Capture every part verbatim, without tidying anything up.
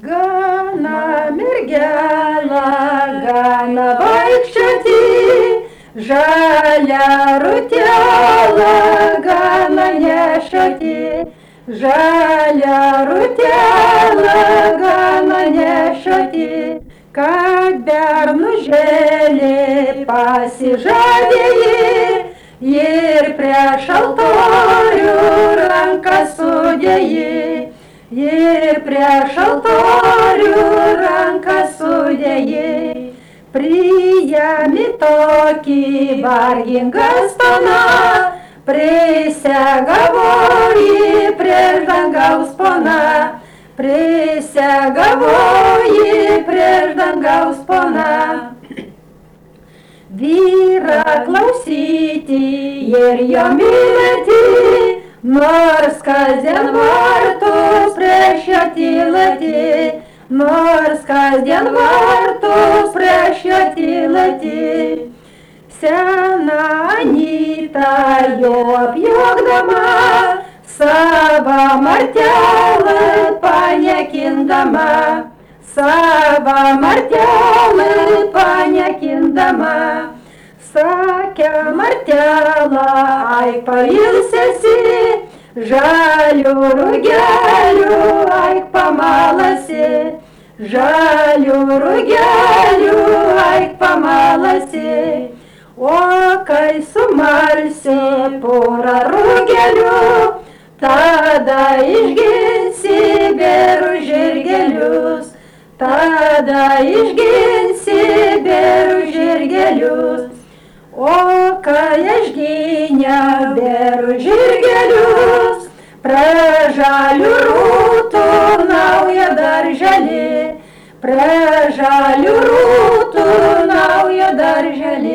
Gana mergelą, gana vaikščioti, žalią rutelą, gana nešioti, žalią rutelą, gana nešioti, kad bernužėlį pasižadėjai ir prieš altorių ranką sudėjai. Ir prieš altorių ranką sudėjai, priėmi tokį vargingą stoną, prisegavoji prieš dangaus poną, prisegavoji prieš dangaus poną. Vyrą klausyti ir jo mylėti, nors kasdien vartus prieš jo tylėti, nors kasdien vartus prieš jo tylėti. Sena Anyta jo apjuokdama, savo martelą paniekindama, savo martelą paniekindama. Sakė martelą, ai pailsėsi, žalių rugelių, ai pamalasi, žalių rugelių, ai pamalasi. O kai sumalsi porą rugelių, tada išginsi berų žirgelius, tada išginsi berų žirgelius. O kai aš gyniau berų žirgelius, prie žalių rūtų naują darželį, prie žalių rūtų naują darželį.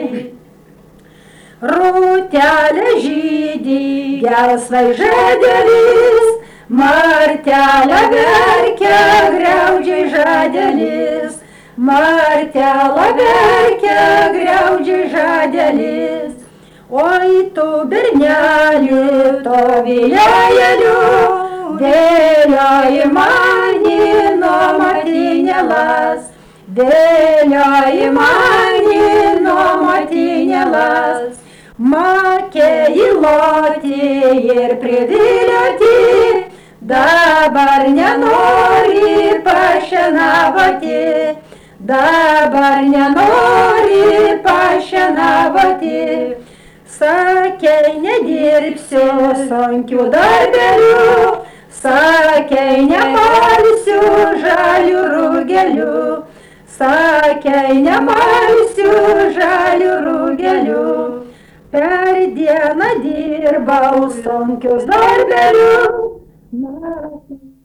Rūtelė žydi gelsvai žadelis, martelė verkia griaudžiai žadelis, martelė verkia griaudžiai žadelis. Oi tu berneli, to vėliajeliu, vėlioji manino matinėlas, vėlioji manino matinėlas. Makė įloti ir privilioti, dabar nenori pašienavoti, dabar nenori pašienavoti. Sakei, nedirbsiu sunkių darbelių, sakei, nemalsiu žalių rugelių, sakei, nemalsiu žalių rugelių. Per dieną dirbau sunkius darbelius.